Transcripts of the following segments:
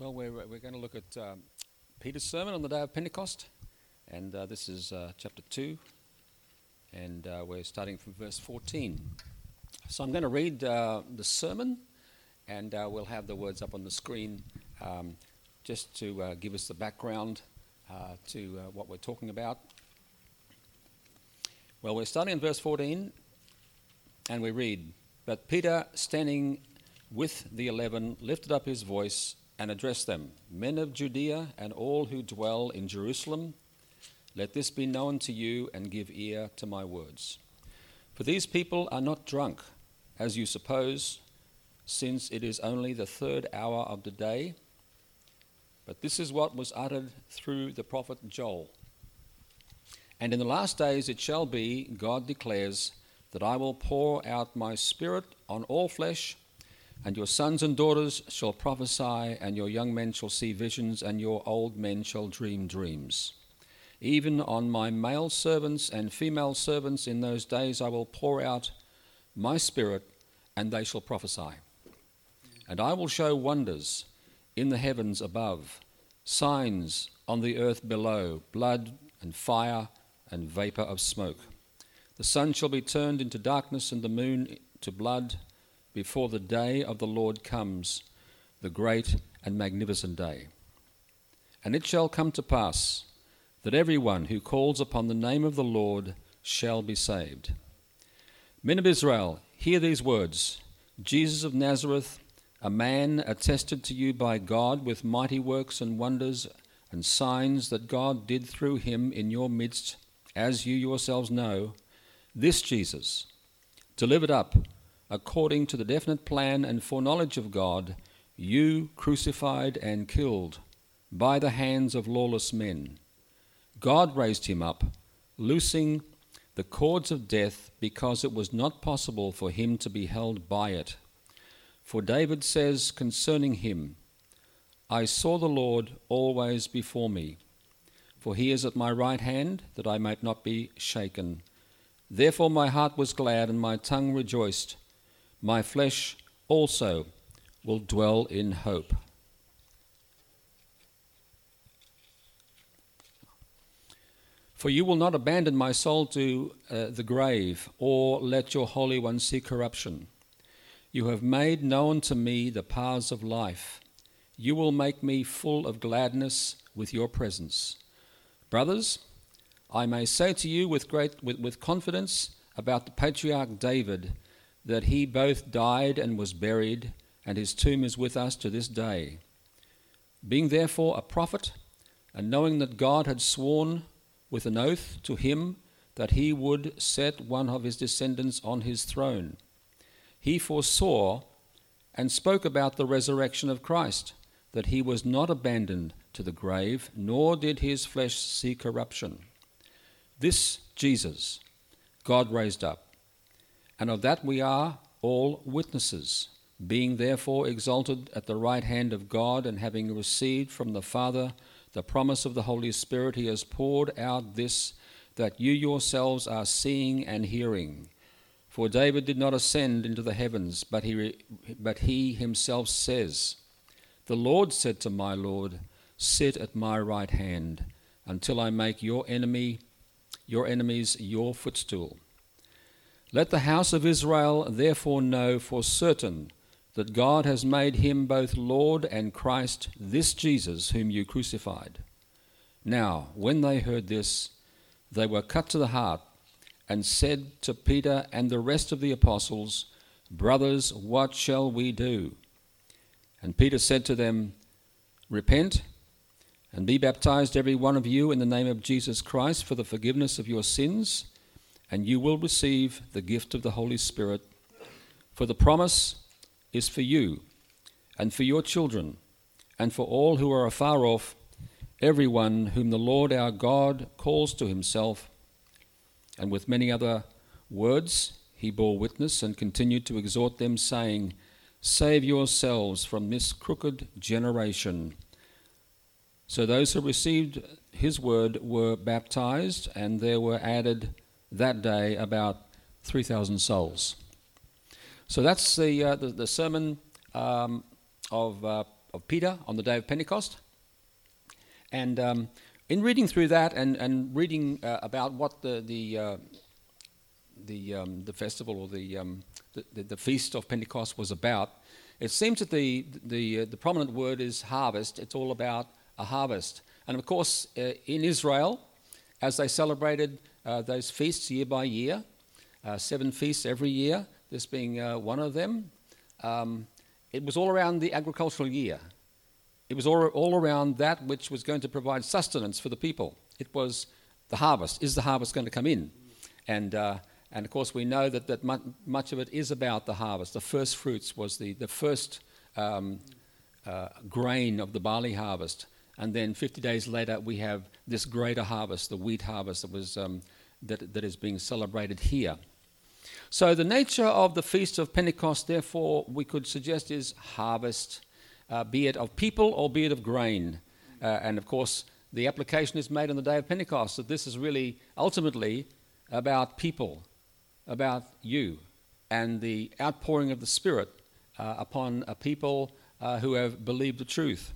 Well, we're going to look at Peter's sermon on the day of Pentecost, and this is chapter 2, and we're starting from verse 14. So I'm going to read the sermon, and we'll have the words up on the screen just to give us the background to what we're talking about. Well, we're starting in verse 14, and we read, "But Peter, standing with the 11, lifted up his voice and addressed them, 'Men of Judea and all who dwell in Jerusalem, let this be known to you and give ear to my words. For these people are not drunk, as you suppose, since it is only the third hour of the day. But this is what was uttered through the prophet Joel. And in the last days it shall be, God declares, that I will pour out my spirit on all flesh, and your sons and daughters shall prophesy, and your young men shall see visions, and your old men shall dream dreams. Even on my male servants and female servants in those days I will pour out my spirit, and they shall prophesy. And I will show wonders in the heavens above, signs on the earth below, blood and fire and vapor of smoke. The sun shall be turned into darkness and the moon to blood, before the day of the Lord comes, the great and magnificent day. And it shall come to pass that everyone who calls upon the name of the Lord shall be saved. Men of Israel, hear these words. Jesus of Nazareth, a man attested to you by God with mighty works and wonders and signs that God did through him in your midst, as you yourselves know, this Jesus, delivered up according to the definite plan and foreknowledge of God, you crucified and killed by the hands of lawless men. God raised him up, loosing the cords of death, because it was not possible for him to be held by it. For David says concerning him, I saw the Lord always before me, for he is at my right hand, that I might not be shaken. Therefore my heart was glad and my tongue rejoiced. My flesh also will dwell in hope. For you will not abandon my soul to the grave, or let your Holy One see corruption. You have made known to me the paths of life. You will make me full of gladness with your presence. Brothers, I may say to you with confidence about the patriarch David, that he both died and was buried, and his tomb is with us to this day. Being therefore a prophet, and knowing that God had sworn with an oath to him that he would set one of his descendants on his throne, he foresaw and spoke about the resurrection of Christ, that he was not abandoned to the grave, nor did his flesh see corruption. This Jesus God raised up, and of that we are all witnesses, being therefore exalted at the right hand of God, and having received from the Father the promise of the Holy Spirit, he has poured out this, that you yourselves are seeing and hearing. For David did not ascend into the heavens, but he himself says, the Lord said to my Lord, sit at my right hand, until I make your enemies your footstool. Let the house of Israel therefore know for certain that God has made him both Lord and Christ, this Jesus whom you crucified. Now, when they heard this, they were cut to the heart, and said to Peter and the rest of the apostles, Brothers, what shall we do? And Peter said to them, Repent, and be baptized every one of you in the name of Jesus Christ for the forgiveness of your sins, and you will receive the gift of the Holy Spirit. For the promise is for you, and for your children, and for all who are afar off, everyone whom the Lord our God calls to himself. And with many other words he bore witness and continued to exhort them, saying, Save yourselves from this crooked generation. So those who received his word were baptized, and there were added that day about 3,000 souls. So that's the sermon of of Peter on the day of Pentecost. And in reading through that and reading about what the festival or the feast of Pentecost was about, it seems that the prominent word is harvest. It's all about a harvest. And of course, in Israel, as they celebrated those feasts year by year, 7 feasts every year, this being one of them, it was all around the agricultural year. It was all around that which was going to provide sustenance for the people. It was the harvest. Is the harvest going to come in? And of course, we know that much of it is about the harvest. The first fruits was the first grain of the barley harvest. And then 50 days later, we have this greater harvest, the wheat harvest that was that is being celebrated here. So the nature of the Feast of Pentecost, therefore, we could suggest is harvest, be it of people or be it of grain. And of course, the application is made on the day of Pentecost, that this is really ultimately about people, about you, and the outpouring of the Spirit upon a people who have believed the truth.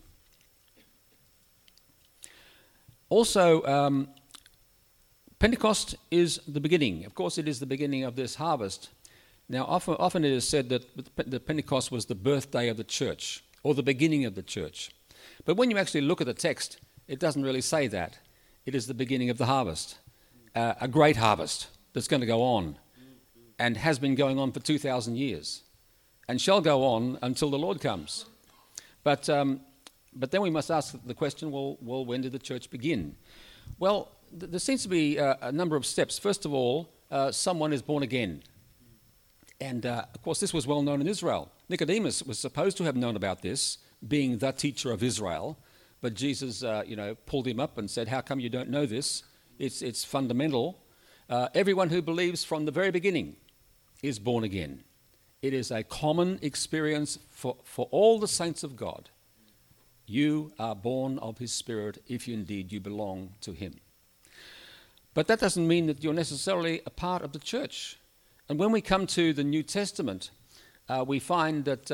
Also, Pentecost is the beginning. Of course, it is the beginning of this harvest. Now, often it is said that the Pentecost was the birthday of the church, or the beginning of the church. But when you actually look at the text, it doesn't really say that. It is the beginning of the harvest, a great harvest that's going to go on, and has been going on for 2,000 years, and shall go on until the Lord comes. But then we must ask the question, well, when did the church begin? Well, there seems to be a number of steps. First of all, someone is born again. And, of course, this was well known in Israel. Nicodemus was supposed to have known about this, being the teacher of Israel. But Jesus, pulled him up and said, how come you don't know this? It's fundamental. Everyone who believes from the very beginning is born again. It is a common experience for all the saints of God. You are born of his Spirit if indeed you belong to him. But that doesn't mean that you're necessarily a part of the church. And when we come to the New Testament, we find that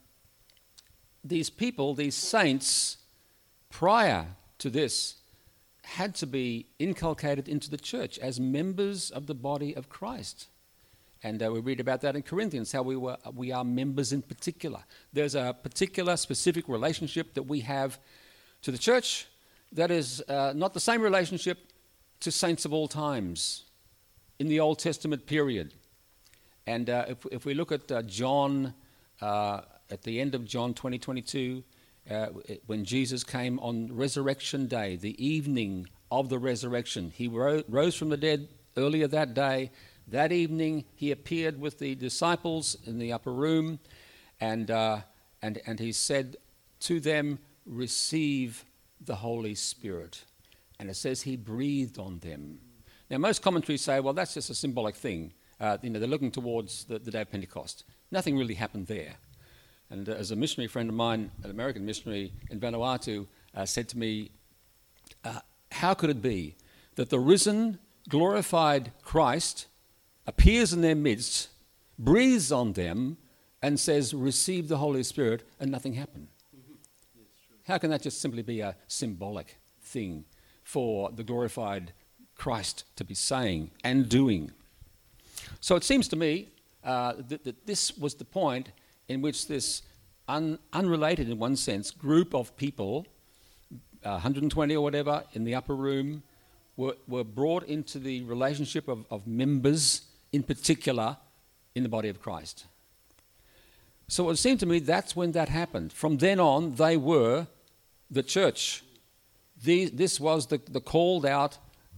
these people, these saints, prior to this, had to be inculcated into the church as members of the body of Christ. And we read about that in Corinthians, how we are members in particular. There's a particular specific relationship that we have to the church that is not the same relationship to saints of all times in the Old Testament period. And if we look at John, at the end of John 20:22, when Jesus came on Resurrection Day, the evening of the resurrection, he rose from the dead earlier that day. That evening, he appeared with the disciples in the upper room, and he said to them, receive the Holy Spirit. And it says he breathed on them. Now, most commentaries say, well, that's just a symbolic thing. They're looking towards the day of Pentecost. Nothing really happened there. And as a missionary friend of mine, an American missionary in Vanuatu, said to me, how could it be that the risen, glorified Christ appears in their midst, breathes on them, and says, receive the Holy Spirit, and nothing happened? How can that just simply be a symbolic thing for the glorified Christ to be saying and doing? So it seems to me that this was the point in which this unrelated, in one sense, group of people, 120 or whatever, in the upper room, were brought into the relationship of members, in particular, in the body of Christ. So it seemed to me that's when that happened. From then on, they were the church. This was the called out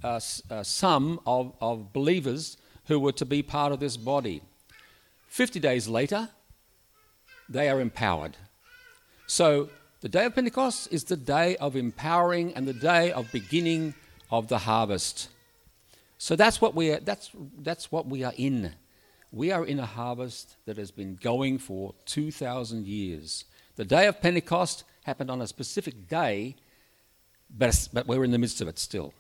sum of believers who were to be part of this body. 50 days later, they are empowered. So the day of Pentecost is the day of empowering and the day of beginning of the harvest. So that's what we are in. We are in a harvest that has been going for 2,000 years. The day of Pentecost happened on a specific day, but we're in the midst of it still.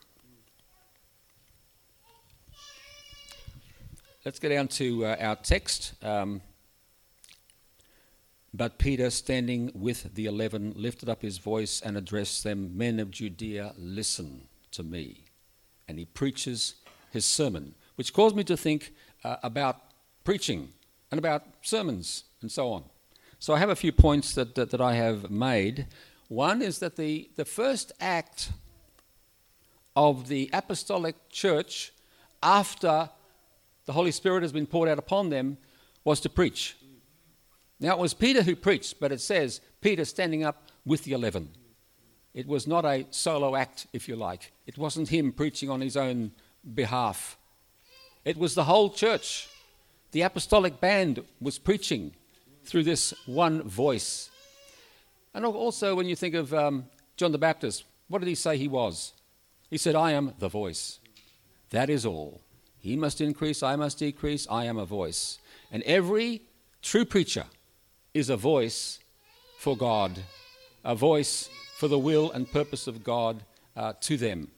Let's go down to our text. But Peter, standing with the 11, lifted up his voice and addressed them, "Men of Judea, listen to me." And he preaches his sermon, which caused me to think about preaching and about sermons and so on. So I have a few points that I have made. One is that the first act of the apostolic church after the Holy Spirit has been poured out upon them was to preach. Now, it was Peter who preached, but it says Peter standing up with the 11. It was not a solo act, if you like. It wasn't him preaching on his own behalf. It was the whole church. The apostolic band was preaching through this one voice. And also, when you think of John the Baptist, what did he say he was? He said, "I am the voice. That is all. He must increase, I must decrease, I am a voice." And every true preacher is a voice for God, a voice for the will and purpose of God to them.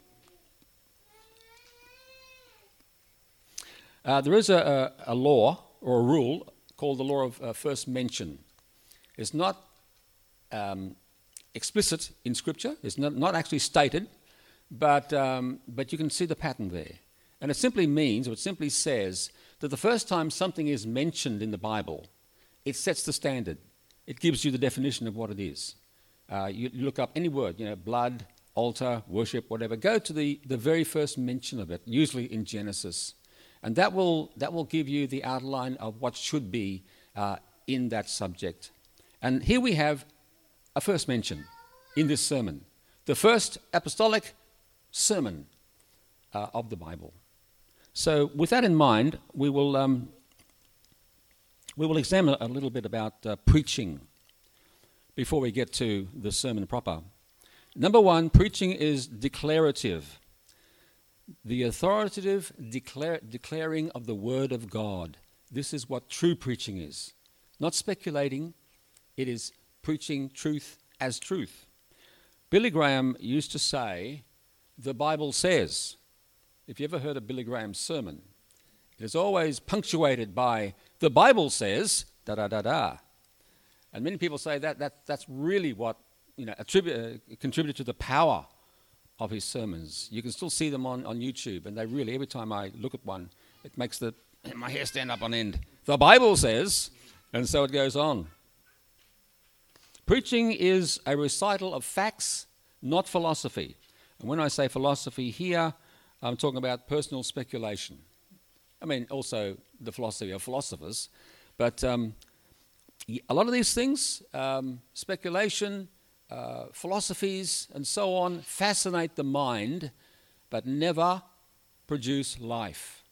There is a law or a rule called the law of first mention. It's not explicit in Scripture. It's not actually stated, but you can see the pattern there. And it simply means, or it simply says, that the first time something is mentioned in the Bible, it sets the standard. It gives you the definition of what it is. You look up any word, blood, altar, worship, whatever. Go to the very first mention of it, usually in Genesis. And that will give you the outline of what should be in that subject. And here we have a first mention in this sermon. The first apostolic sermon of the Bible. So with that in mind, we will examine a little bit about preaching before we get to the sermon proper. Number one, preaching is declarative. The authoritative declaring of the Word of God. This is what true preaching is. Not speculating, it is preaching truth as truth. Billy Graham used to say, "The Bible says." If you ever heard a Billy Graham sermon, it is always punctuated by, "The Bible says, da-da-da-da." And many people say that's really what contributed to the power of his sermons. You can still see them on YouTube, and they really, every time I look at one, it makes my hair stand up on end. "The Bible says," and so it goes on. Preaching is a recital of facts, not philosophy. And when I say philosophy here, I'm talking about personal speculation. I mean, also the philosophy of philosophers. But a lot of these things, speculation, philosophies, and so on, fascinate the mind, but never produce life.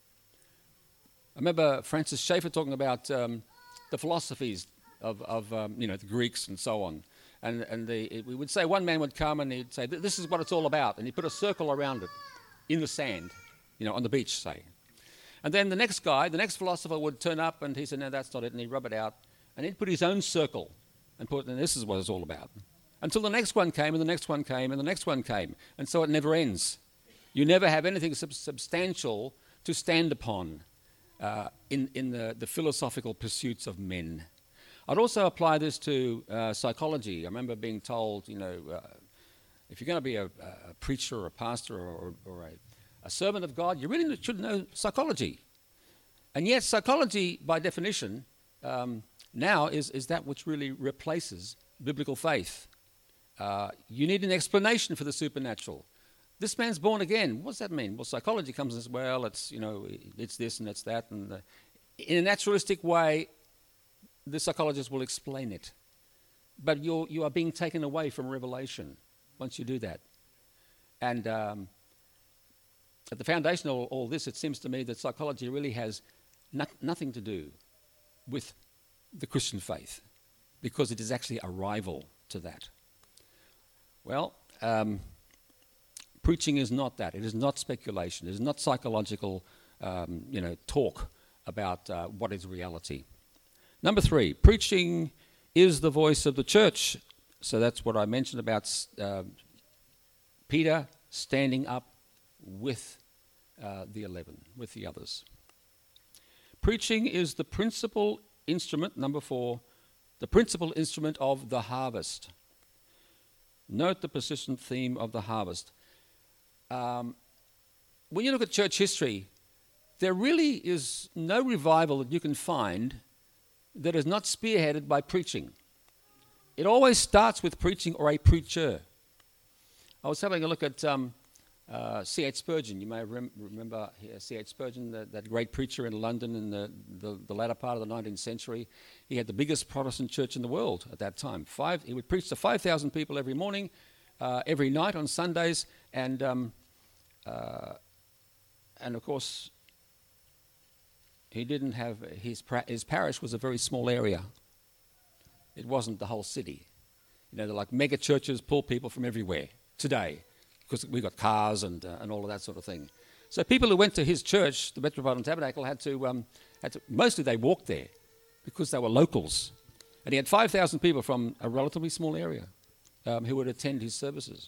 I remember Francis Schaeffer talking about the philosophies of the Greeks and so on. And we would say one man would come and he'd say, "This is what it's all about." And he'd put a circle around it in the sand, on the beach, say. And then the next philosopher would turn up and he said, "No, that's not it." And he'd rub it out. And he'd put his own circle and and "This is what it's all about." Until the next one came, and the next one came, and the next one came. And so it never ends. You never have anything substantial to stand upon in the philosophical pursuits of men. I'd also apply this to psychology. I remember being told, if you're going to be a preacher or a pastor or a servant of God, you really should know psychology. And yet psychology, by definition, now is that which really replaces biblical faith. You need an explanation for the supernatural. This man's born again. What does that mean? Well, psychology comes and says, well, it's this and it's that. And in a naturalistic way, the psychologist will explain it. But you are being taken away from revelation once you do that. And at the foundation of all this, it seems to me that psychology really has nothing to do with the Christian faith, because it is actually a rival to that. Well, preaching is not that. It is not speculation. It is not psychological, talk about what is reality. Number 3, preaching is the voice of the church. So that's what I mentioned about Peter standing up with the 11, with the others. Preaching is the principal instrument, number 4, the principal instrument of the harvest. Note the persistent theme of the harvest. When you look at church history, there really is no revival that you can find that is not spearheaded by preaching. It always starts with preaching or a preacher. I was having a look at C.H. Spurgeon. You may remember C.H. Spurgeon, that great preacher in London in the latter part of the 19th century. He had the biggest Protestant church in the world at that time. He would preach to 5,000 people every morning, every night on Sundays, and of course, he didn't have his parish was a very small area. It wasn't the whole city. You know, they're like mega churches pull people from everywhere today, because we've got cars and all of that sort of thing. So people who went to his church, the Metropolitan Tabernacle, had to mostly they walked there because they were locals. And he had 5,000 people from a relatively small area who would attend his services.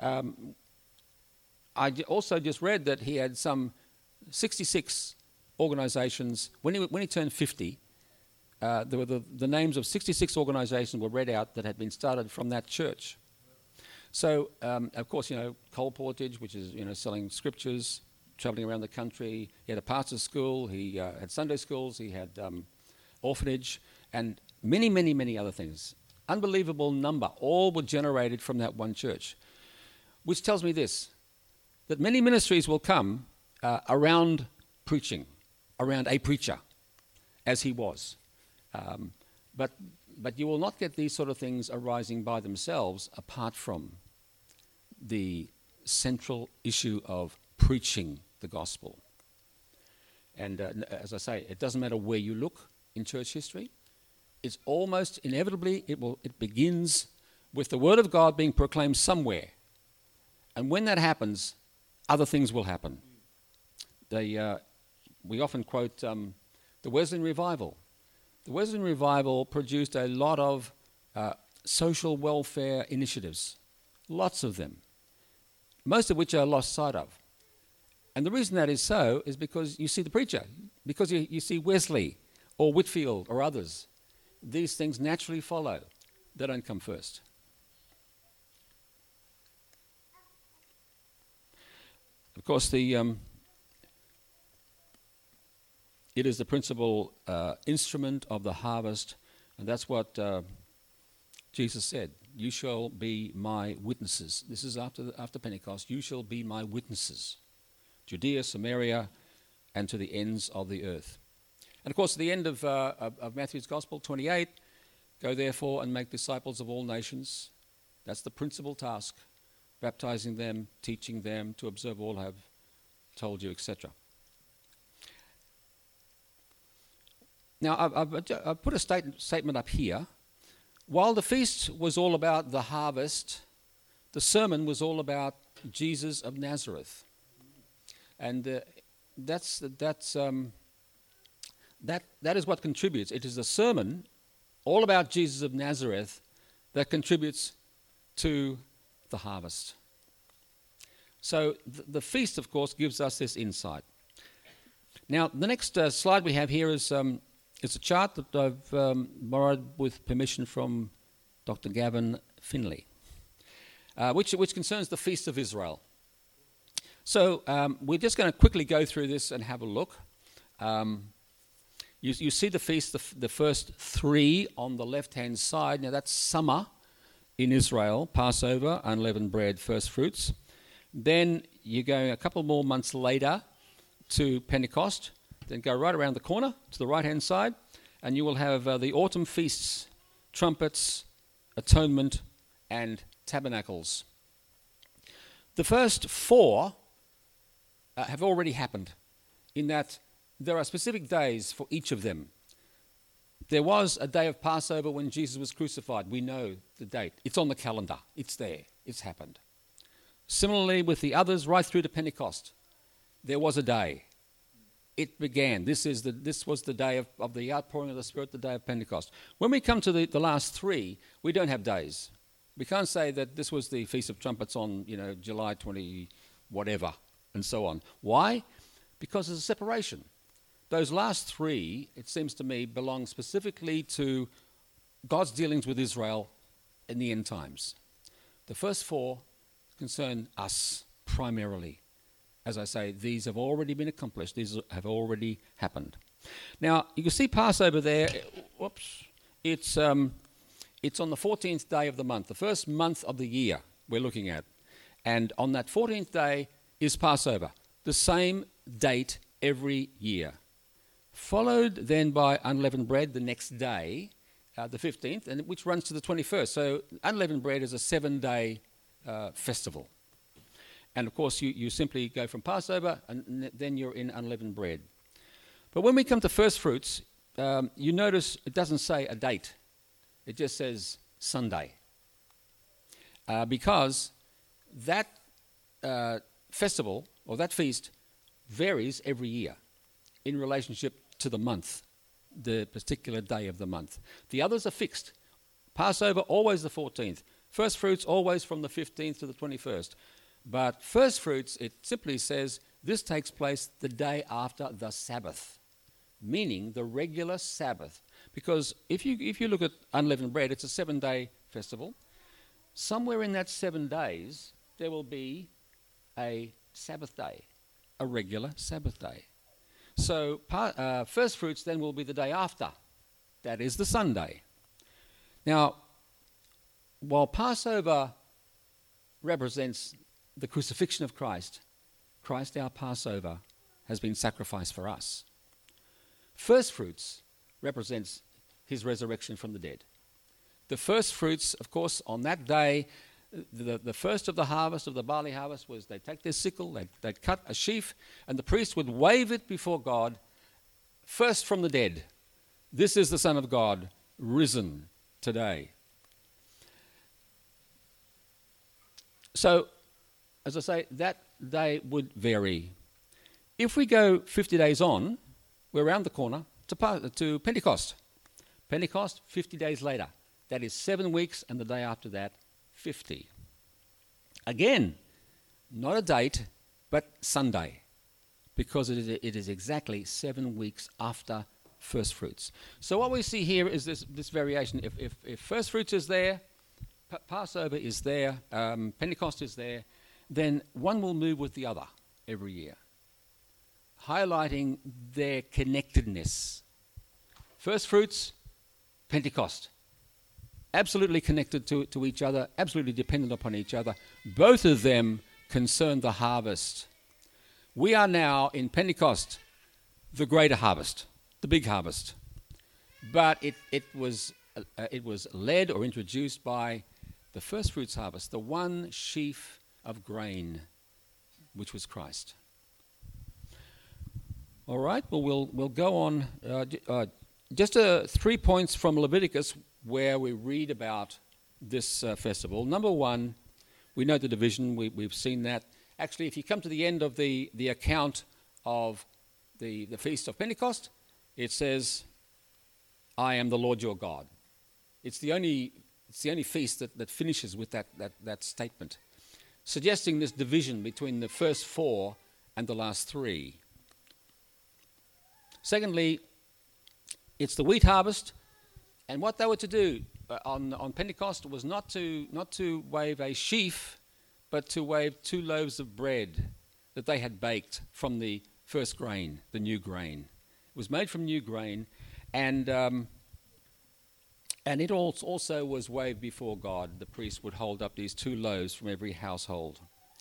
I also just read that he had some 66 organizations. When he turned 50, there were the names of 66 organizations were read out that had been started from that church. So, of course, you know, Cole Portage, which is, you know, selling scriptures, traveling around the country. He had a pastor's school. He had Sunday schools. He had orphanage and many, many, many other things. Unbelievable number. All were generated from that one church, which tells me this, that many ministries will come around preaching, around a preacher, as he was. But you will not get these sort of things arising by themselves apart from the central issue of preaching the gospel. And as I say, it doesn't matter where you look in church history. It's almost inevitably, it begins with the word of God being proclaimed somewhere. And when that happens, other things will happen. We often quote the Wesleyan Revival. The Wesleyan Revival produced a lot of social welfare initiatives, lots of them, most of which are lost sight of. And the reason that is so is because you see the preacher, because you see Wesley or Whitfield or others. These things naturally follow. They don't come first. Of course, it is the principal instrument of the harvest, and that's what Jesus said. You shall be my witnesses. This is after Pentecost. You shall be my witnesses. Judea, Samaria, and to the ends of the earth. And of course, at the end of Matthew's Gospel 28, go therefore and make disciples of all nations. That's the principal task, baptizing them, teaching them to observe all I have told you, etc. Now, I've put a statement up here. While the feast was all about the harvest, the sermon was all about Jesus of Nazareth. And that is what contributes. It is the sermon all about Jesus of Nazareth that contributes to the harvest. So the feast, of course, gives us this insight. Now, the next slide we have here is a chart that I've borrowed with permission from Dr. Gavin Finley, which concerns the Feast of Israel. So we're just going to quickly go through this and have a look. You see the feast, the first three on the left-hand side. Now that's summer in Israel, Passover, unleavened bread, first fruits. Then you go a couple more months later to Pentecost, then go right around the corner to the right-hand side, and you will have the autumn feasts, trumpets, atonement, and tabernacles. The first four have already happened, in that there are specific days for each of them. There was a day of Passover when Jesus was crucified. We know the date. It's on the calendar. It's there. It's happened. Similarly with the others, right through to Pentecost, there was a day. It began. This was the day of the outpouring of the Spirit, the day of Pentecost. When we come to the last three, we don't have days. We can't say that this was the Feast of Trumpets on, July 20 whatever and so on. Why? Because there's a separation. Those last three, it seems to me, belong specifically to God's dealings with Israel in the end times. The first 4 concern us primarily. As I say, these have already been accomplished. These have already happened. Now, you can see Passover there. Whoops. It's on the 14th day of the month, the first month of the year we're looking at. And on that 14th day is Passover, the same date every year. Followed then by unleavened bread the next day, the 15th, and which runs to the 21st. So unleavened bread is a 7-day festival. And of course, you simply go from Passover and then you're in unleavened bread. But when we come to first fruits, you notice it doesn't say a date. It just says Sunday. Because that festival or that feast varies every year in relationship to the month, the particular day of the month. The others are fixed. Passover, always the 14th. First fruits, always from the 15th to the 21st. But first fruits, it simply says this takes place the day after the Sabbath, meaning the regular Sabbath. Because if you look at unleavened bread, it's a 7-day festival. Somewhere in that 7 days, there will be a Sabbath day, a regular Sabbath day. So first fruits then will be the day after. That is the Sunday. Now, while Passover represents the crucifixion of Christ, Christ our Passover has been sacrificed for us. First fruits represents his resurrection from the dead. The first fruits, of course, on that day, the first of the harvest, of the barley harvest, was they take their sickle, they'd cut a sheaf, and the priest would wave it before God, first from the dead. This is the Son of God, risen today. So, as I say, that day would vary. If we go 50 days on, we're around the corner to Pentecost. Pentecost, 50 days later. That is 7 weeks, and the day after that, 50. Again, not a date, but Sunday, because it is exactly 7 weeks after first fruits. So what we see here is this variation. If first fruits is there, Passover is there, Pentecost is there, then one will move with the other every year, highlighting their connectedness. First fruits, Pentecost. Absolutely connected to each other, absolutely dependent upon each other. Both of them concern the harvest. We are now in Pentecost, the greater harvest, the big harvest. But it was led or introduced by the first fruits harvest, the one sheaf of grain, which was Christ. All right, well, we'll go on. Just 3 points from Leviticus where we read about this festival. Number 1, we know the division. We've seen that. Actually, if you come to the end of the account of the Feast of Pentecost, it says, I am the Lord your God. It's the only feast that finishes with that statement, suggesting this division between the first 4 and the last 3. Secondly, it's the wheat harvest, and what they were to do on Pentecost was not to wave a sheaf, but to wave 2 loaves of bread that they had baked from the first grain, the new grain. It was made from new grain, and it also was waved before God. The priest would hold up these 2 loaves from every household.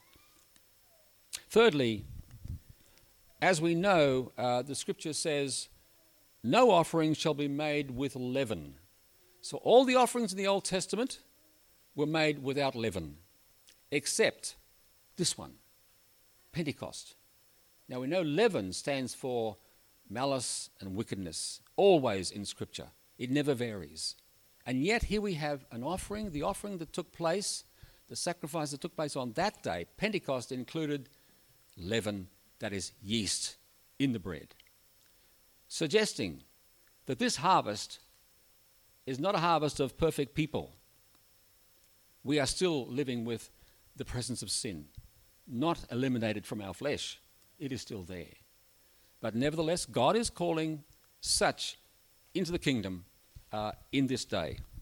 Thirdly, as we know, the scripture says, no offering shall be made with leaven. So all the offerings in the Old Testament were made without leaven, except this one, Pentecost. Now we know leaven stands for malice and wickedness, always in Scripture. It never varies. And yet here we have an offering, the offering that took place, the sacrifice that took place on that day, Pentecost, included leaven, that is yeast, in the bread, suggesting that this harvest is not a harvest of perfect people. We are still living with the presence of sin, not eliminated from our flesh. It is still there. But nevertheless, God is calling such into the kingdom in this day.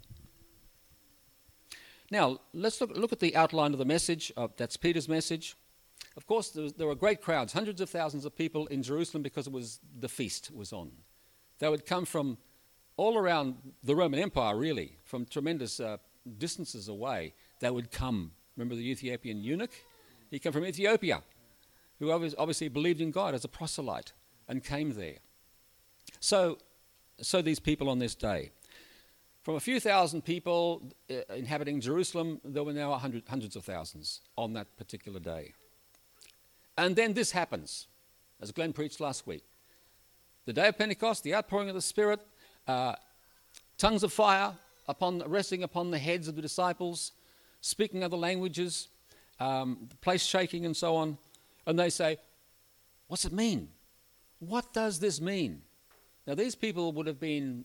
Now, let's look at the outline of the message. That's Peter's message. Of course, there were great crowds, hundreds of thousands of people in Jerusalem because it was the feast was on. They would come from all around the Roman Empire, really, from tremendous distances away. They would come. Remember the Ethiopian eunuch? He came from Ethiopia, who obviously believed in God as a proselyte and came there. So these people on this day. From a few thousand people inhabiting Jerusalem, there were now hundreds of thousands on that particular day. And then this happens, as Glenn preached last week. The day of Pentecost, the outpouring of the Spirit, tongues of fire resting upon the heads of the disciples, speaking other languages, the place shaking and so on. And they say, what's it mean? What does this mean? Now these people would have been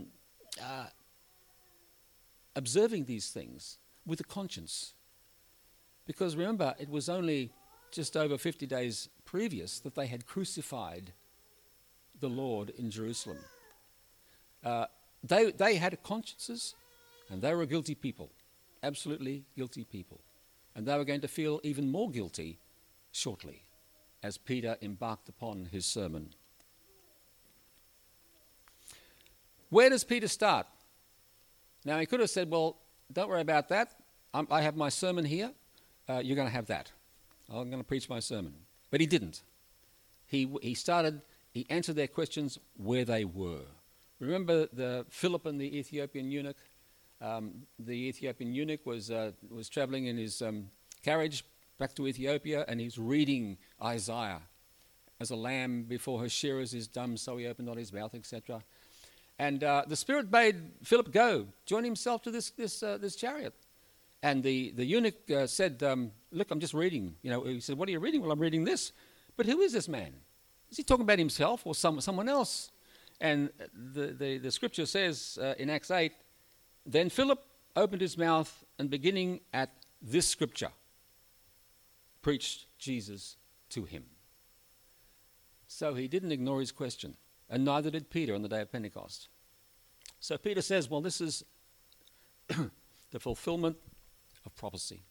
observing these things with a conscience. Because remember, it was only just over 50 days previous that they had crucified the Lord in Jerusalem. They had consciences, and they were guilty people, absolutely guilty people. And they were going to feel even more guilty shortly as Peter embarked upon his sermon. Where does Peter start? Now, he could have said, well, don't worry about that. I have my sermon here. You're going to have that. I'm going to preach my sermon. But he didn't. He answered their questions where they were. Remember Philip and the Ethiopian eunuch? The Ethiopian eunuch was traveling in his carriage back to Ethiopia, and he's reading Isaiah. As a lamb before her shearers is dumb, so he opened not his mouth, etc. And the Spirit bade Philip go, join himself to this chariot. And the eunuch said, look, I'm just reading. He said, what are you reading? Well, I'm reading this. But who is this man? Is he talking about himself or someone else? And the scripture says in Acts 8, then Philip opened his mouth and beginning at this scripture, preached Jesus to him. So he didn't ignore his question, and neither did Peter on the day of Pentecost. So Peter says, well, this is the fulfillment of prophecy.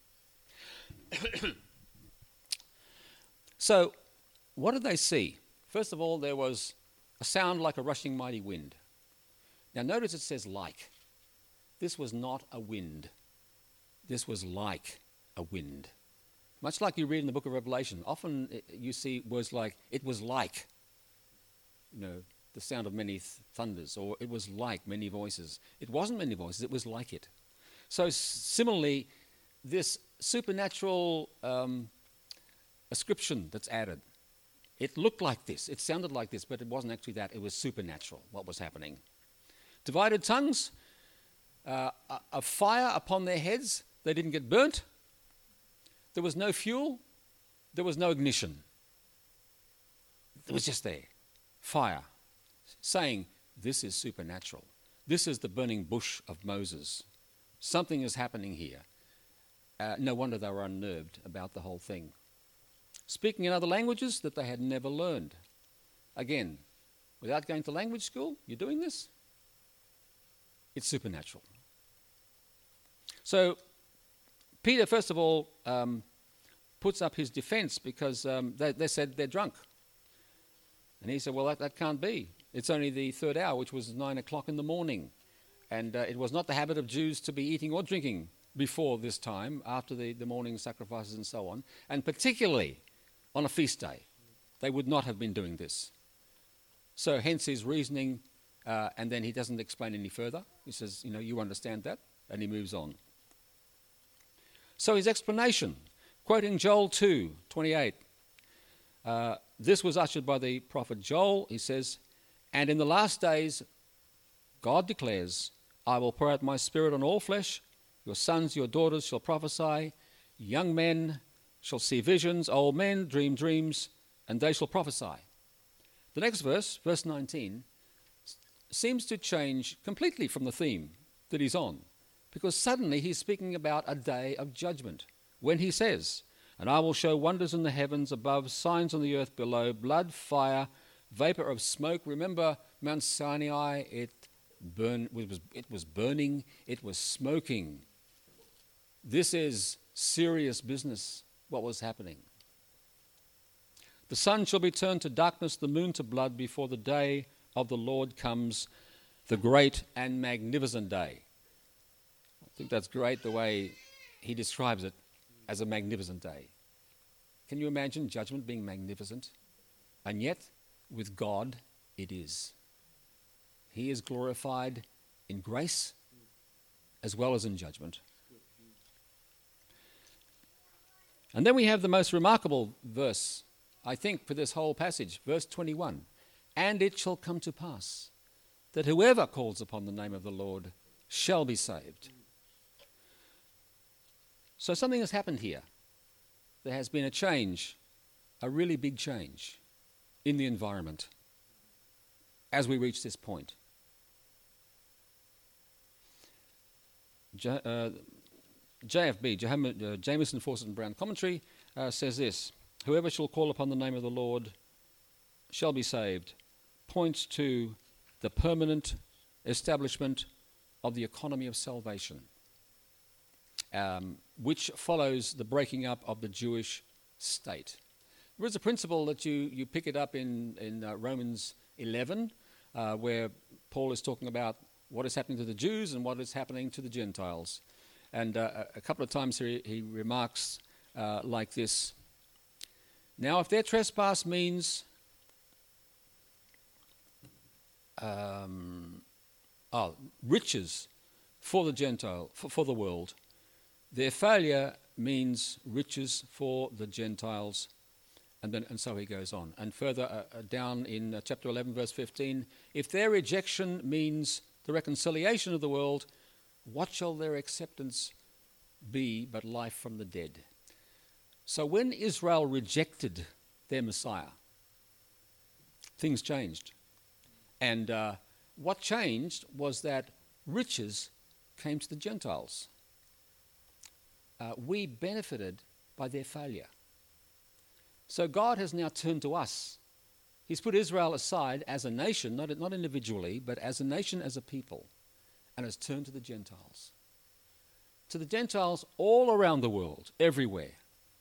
So what did they see? First of all, there was a sound like a rushing mighty wind. Now notice it says like. This was not a wind. This was like a wind. Much like you read in the book of Revelation, often you see words like, it was like, the sound of many thunders, or it was like many voices. It wasn't many voices, it was like it. So similarly, this supernatural ascription that's added, it looked like this, it sounded like this, but it wasn't actually that, it was supernatural, what was happening. Divided tongues, a fire upon their heads, they didn't get burnt. There was no fuel, there was no ignition. It was just there, fire, saying, this is supernatural. This is the burning bush of Moses. Something is happening here. No wonder they were unnerved about the whole thing. Speaking in other languages that they had never learned. Again, without going to language school, you're doing this? It's supernatural. So Peter, first of all, puts up his defense because they said they're drunk. And he said, well, that can't be. It's only the third hour, which was 9 o'clock in the morning. And it was not the habit of Jews to be eating or drinking before this time, after the morning sacrifices and so on. And particularly on a feast day, they would not have been doing this. So hence his reasoning, and then he doesn't explain any further. He says, you understand that, and he moves on. So his explanation, quoting Joel 2:28, this was uttered by the prophet Joel. He says, and in the last days, God declares, I will pour out my spirit on all flesh. Your sons, your daughters shall prophesy. Young men shall see visions. Old men dream dreams, and they shall prophesy. The next verse, verse 19, seems to change completely from the theme that he's on, because suddenly he's speaking about a day of judgment when he says, and I will show wonders in the heavens above, signs on the earth below, blood, fire, vapor of smoke. Remember Mount Sinai, it was burning, it was smoking. This is serious business, what was happening. The sun shall be turned to darkness, the moon to blood, before the day of the Lord comes, the great and magnificent day. I think that's great the way he describes it as a magnificent day. Can you imagine judgment being magnificent? And yet, with God, it is. He is glorified in grace as well as in judgment. And then we have the most remarkable verse, I think, for this whole passage, verse 21. And it shall come to pass that whoever calls upon the name of the Lord shall be saved. So something has happened here. There has been a change, a really big change in the environment as we reach this point. JFB, Jamieson, Fawcett and Brown commentary says this: whoever shall call upon the name of the Lord shall be saved, points to the permanent establishment of the economy of salvation, which follows the breaking up of the Jewish state. There is a principle that you pick it up in Romans 11, where Paul is talking about what is happening to the Jews and what is happening to the Gentiles. And a couple of times he remarks like this: now if their trespass means riches for the Gentile, for the world, their failure means riches for the Gentiles. And so he goes on. And further down in chapter 11, verse 15, if their rejection means the reconciliation of the world, what shall their acceptance be but life from the dead? So when Israel rejected their Messiah, things changed. And what changed was that riches came to the Gentiles. We benefited by their failure. So God has now turned to us. He's put Israel aside as a nation, not individually, but as a nation, as a people, and has turned to the Gentiles. To the Gentiles all around the world, everywhere.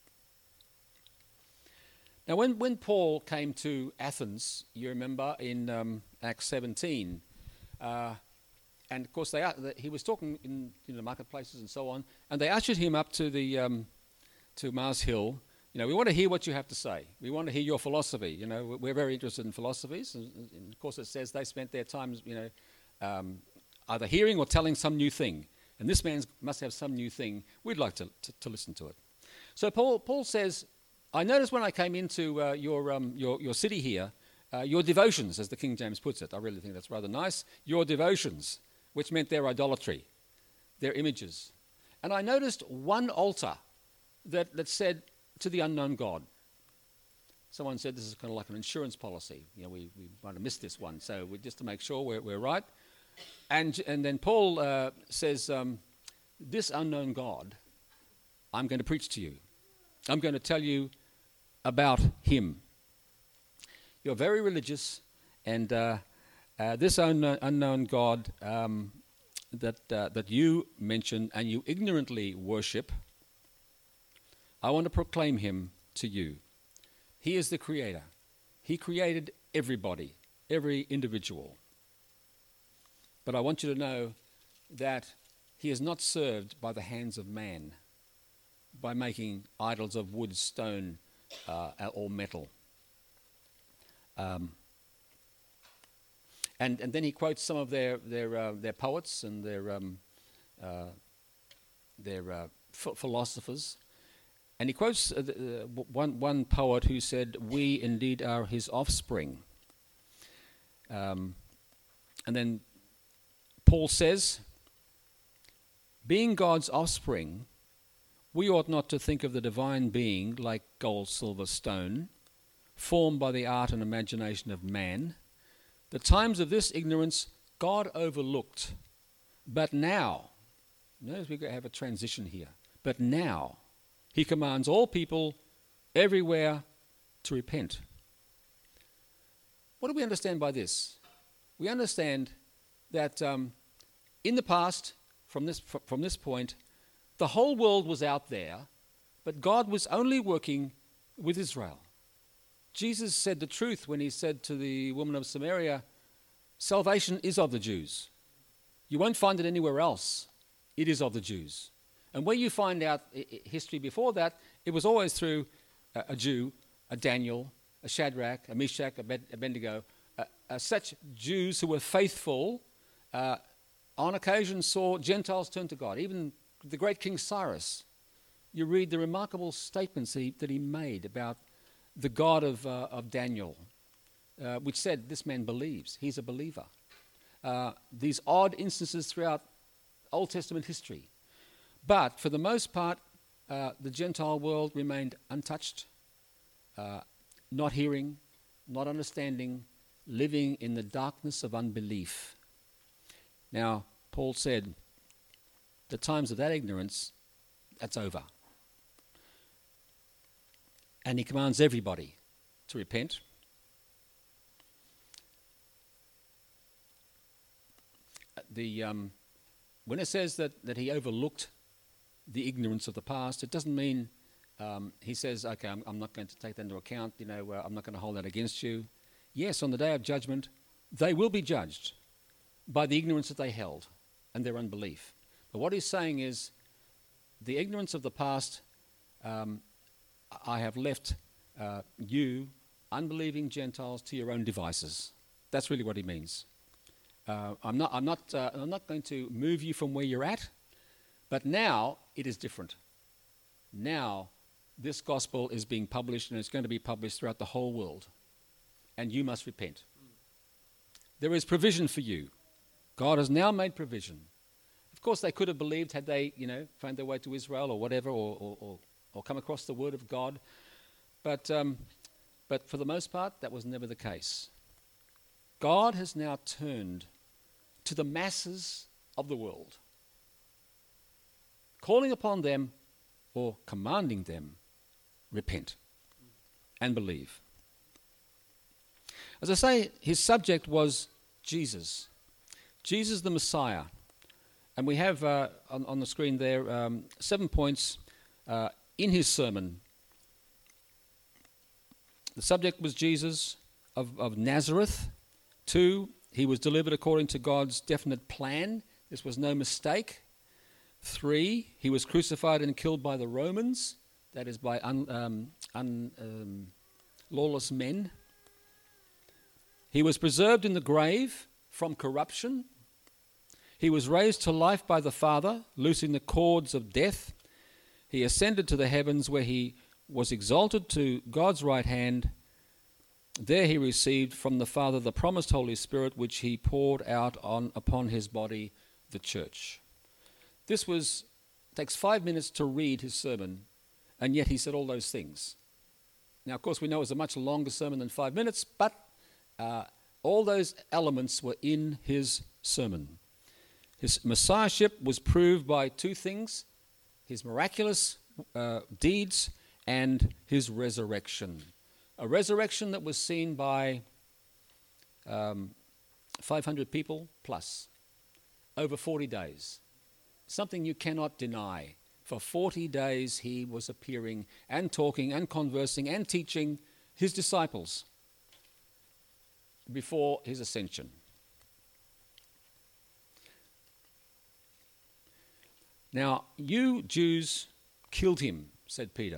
Now, when Paul came to Athens, you remember in Acts 17, and of course he was talking in the marketplaces and so on, and they ushered him up to the to Mars Hill. We want to hear what you have to say. We want to hear your philosophy. We're very interested in philosophies, and of course it says they spent their time, either hearing or telling some new thing. And this man must have some new thing. We'd like to listen to it. So Paul says, I noticed when I came into your city here, your devotions, as the King James puts it. I really think that's rather nice. Your devotions, which meant their idolatry, their images. And I noticed one altar that said, to the unknown God. Someone said this is kind of like an insurance policy. We might have missed this one, so just to make sure we're right. And then Paul says, this unknown God, I'm going to preach to you. I'm going to tell you about him. You're very religious, and this unknown God that you mention and you ignorantly worship, I want to proclaim him to you. He is the creator. He created everybody, every individual. But I want you to know that he is not served by the hands of man, by making idols of wood, stone, or metal. And then he quotes some of their poets and their philosophers. And he quotes one poet who said, we indeed are his offspring. And then Paul says, being God's offspring, we ought not to think of the divine being like gold, silver, stone, formed by the art and imagination of man. The times of this ignorance God overlooked. But now, notice we have a transition here, but now, he commands all people everywhere to repent. What do we understand by this? We understand that in the past, from this point, The whole world was out there, but God was only working with Israel. Jesus said the truth when he said to the woman of Samaria, salvation is of the Jews. You won't find it anywhere else. It is of the Jews. And where you find out history before that, it was always through a Jew, a Daniel, a Shadrach, a Meshach, a Abednego, such Jews who were faithful, on occasion saw Gentiles turn to God. Even the great King Cyrus, you read the remarkable statements that he made about the God of Daniel, which said, this man believes, he's a believer. These odd instances throughout Old Testament history. But for the most part, the Gentile world remained untouched, not hearing, not understanding, living in the darkness of unbelief. Now, Paul said, the times of that ignorance, that's over. And he commands everybody to repent. When it says that he overlooked the ignorance of the past, it doesn't mean he says, okay, I'm not going to take that into account, I'm not going to hold that against you. Yes, on the day of judgment, they will be judged by the ignorance that they held and their unbelief. But what he's saying is, the ignorance of the past, I have left you, unbelieving Gentiles, to your own devices. That's really what he means. I'm not going to move you from where you're at, but now it is different. Now this gospel is being published, and it's going to be published throughout the whole world, and you must repent. There is provision for you. God has now made provision. Of course, they could have believed had they, found their way to Israel or whatever, or come across the word of God, but for the most part, that was never the case. God has now turned to the masses of the world, calling upon them or commanding them, repent and believe. As I say, his subject was Jesus the Messiah. And we have on the screen there 7 points in his sermon. The subject was Jesus of Nazareth. 2, he was delivered according to God's definite plan. This was no mistake. 3, he was crucified and killed by the Romans, that is by lawless men. He was preserved in the grave from corruption. He was raised to life by the Father, loosing the cords of death. He ascended to the heavens, where he was exalted to God's right hand. There he received from the Father the promised Holy Spirit, which he poured out upon his body, the church. This takes 5 minutes to read his sermon, and yet he said all those things. Now, of course, we know it was a much longer sermon than 5 minutes, but all those elements were in his sermon. His messiahship was proved by 2 things: his miraculous deeds and his resurrection. A resurrection that was seen by 500 people plus over 40 days. Something you cannot deny. For 40 days he was appearing and talking and conversing and teaching his disciples before his ascension. Now, you Jews killed him, said Peter.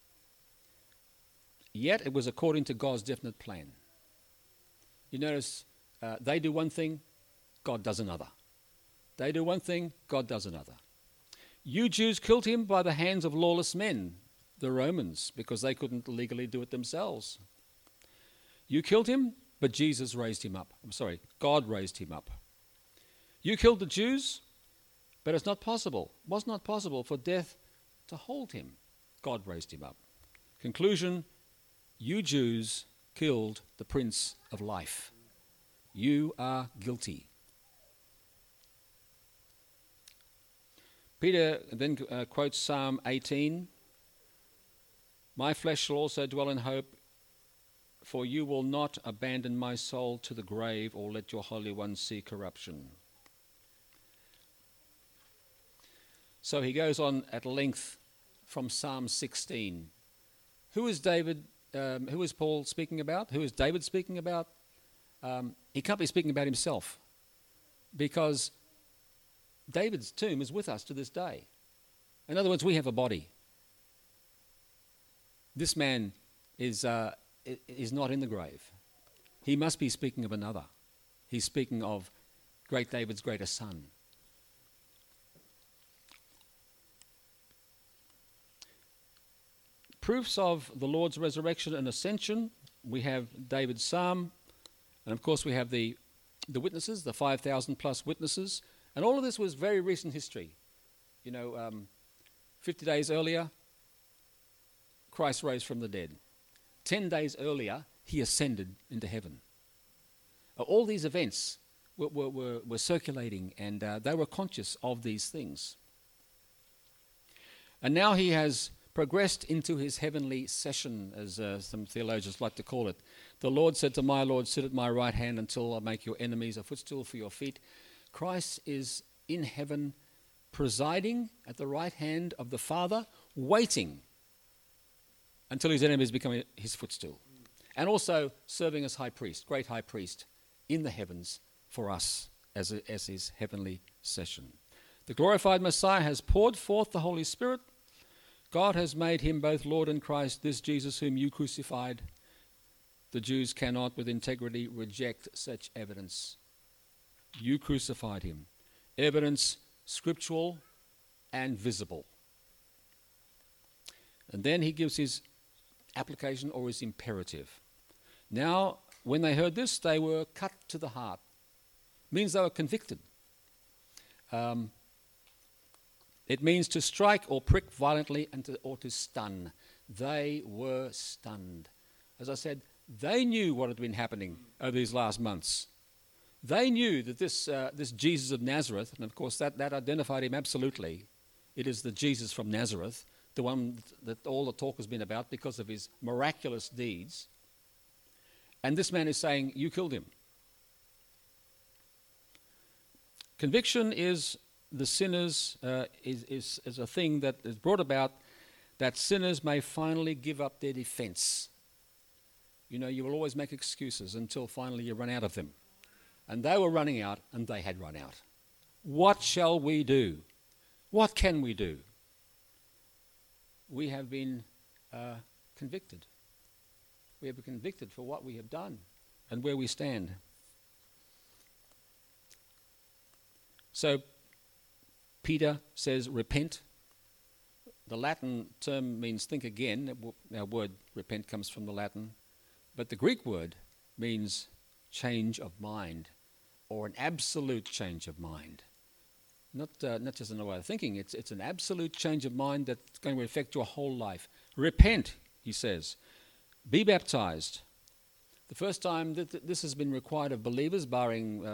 Yet it was according to God's definite plan. You notice they do one thing, God does another. They do one thing, God does another. You Jews killed him by the hands of lawless men, the Romans, because they couldn't legally do it themselves. You killed him, but Jesus raised him up. God raised him up. You killed the Jews, but it was not possible for death to hold him. God raised him up. Conclusion, you Jews killed the Prince of Life. You are guilty. Peter then quotes Psalm 18. My flesh shall also dwell in hope, for you will not abandon my soul to the grave, or let your Holy One see corruption. So he goes on at length from Psalm 16. Who is David? Who is Paul speaking about? Who is David speaking about? He can't be speaking about himself, because David's tomb is with us to this day. In other words, we have a body. This man is not in the grave. He must be speaking of another. He's speaking of great David's greater son. Proofs of the Lord's resurrection and ascension. We have David's psalm, and of course we have the witnesses, the 5,000 plus witnesses, and all of this was very recent history. 50 days earlier, Christ rose from the dead. 10 days earlier, he ascended into heaven. All these events were circulating, and they were conscious of these things. And now he has progressed into his heavenly session, as some theologians like to call it. The Lord said to my Lord, sit at my right hand until I make your enemies a footstool for your feet. Christ is in heaven, presiding at the right hand of the Father, waiting until his enemies become his footstool. And also serving as high priest, great high priest, in the heavens for us as his heavenly session. The glorified Messiah has poured forth the Holy Spirit. God has made him both Lord and Christ, this Jesus whom you crucified. The Jews cannot with integrity reject such evidence. You crucified him. Evidence scriptural and visible. And then he gives his application or his imperative. Now, when they heard this, they were cut to the heart. Means they were convicted. It means to strike or prick violently or to stun. They were stunned. As I said, they knew what had been happening over these last months. They knew that this Jesus of Nazareth, and of course that identified him absolutely. It is the Jesus from Nazareth, the one that all the talk has been about because of his miraculous deeds. And this man is saying, you killed him. Conviction is the sinners, is a thing that is brought about that sinners may finally give up their defense. You will always make excuses until finally you run out of them. And they were running out, and they had run out. What shall we do? What can we do? We have been convicted. We have been convicted for what we have done and where we stand. So Peter says, repent. The Latin term means think again. Our word repent comes from the Latin. But the Greek word means change of mind, or an absolute change of mind. Not just another way of thinking. It's an absolute change of mind that's going to affect your whole life. Repent, he says. Be baptized. The first time that this has been required of believers, barring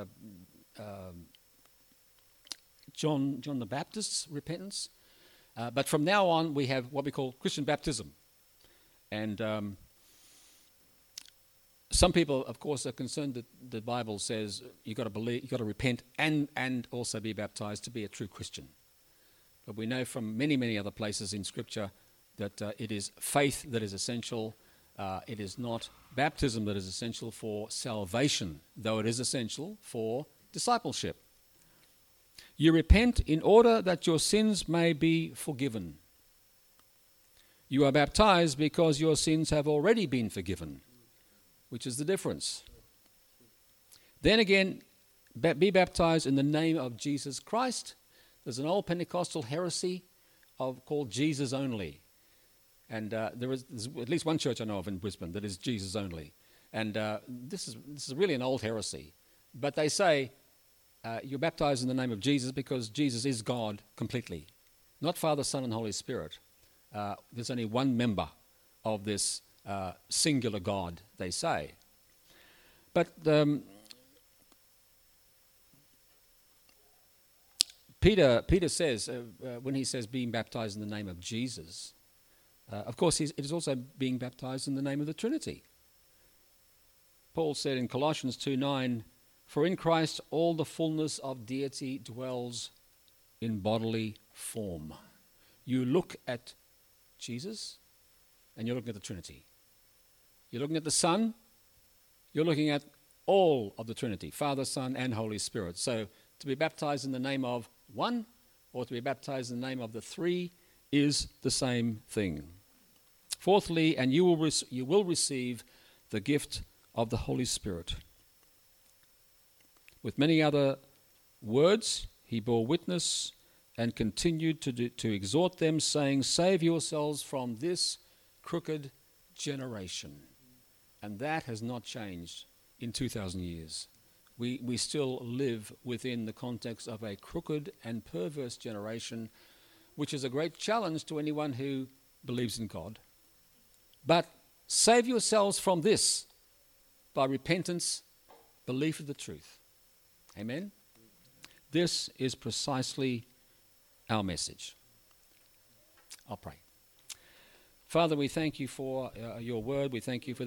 John the Baptist's repentance. But from now on, we have what we call Christian baptism. And some people, of course, are concerned that the Bible says you've got to believe, you've got to repent and also be baptized to be a true Christian. But we know from many, many other places in Scripture that it is faith that is essential. It is not baptism that is essential for salvation, though it is essential for discipleship. You repent in order that your sins may be forgiven. You are baptized because your sins have already been forgiven, which is the difference. Then again, be baptized in the name of Jesus Christ. There's an old Pentecostal heresy called Jesus only. And there's at least one church I know of in Brisbane that is Jesus only. And this is really an old heresy. But they say you're baptized in the name of Jesus because Jesus is God completely. Not Father, Son, and Holy Spirit. There's only one member of this singular God, they say. But Peter says, when he says being baptized in the name of Jesus, of course it is also being baptized in the name of the Trinity. Paul said in Colossians 2:9, for in Christ all the fullness of deity dwells in bodily form. You look at Jesus and you're looking at the Trinity. You're looking at the Son, you're looking at all of the Trinity, Father, Son, and Holy Spirit. So to be baptized in the name of one or to be baptized in the name of the three is the same thing. Fourthly, and you will receive the gift of the Holy Spirit. With many other words, he bore witness and continued to exhort them, saying, "Save yourselves from this crooked generation." And that has not changed in 2,000 years. We still live within the context of a crooked and perverse generation, which is a great challenge to anyone who believes in God. But save yourselves from this by repentance, belief of the truth. Amen? This is precisely our message. I'll pray. Father, we thank you for your word. We thank you for